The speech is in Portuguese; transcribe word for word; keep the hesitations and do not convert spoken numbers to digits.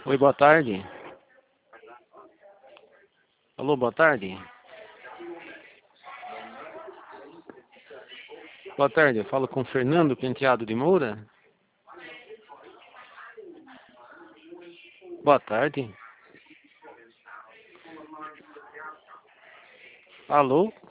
Oi, boa tarde. Alô, boa tarde. Boa tarde, eu falo com Fernando Penteado de Moura. Boa tarde. Alô?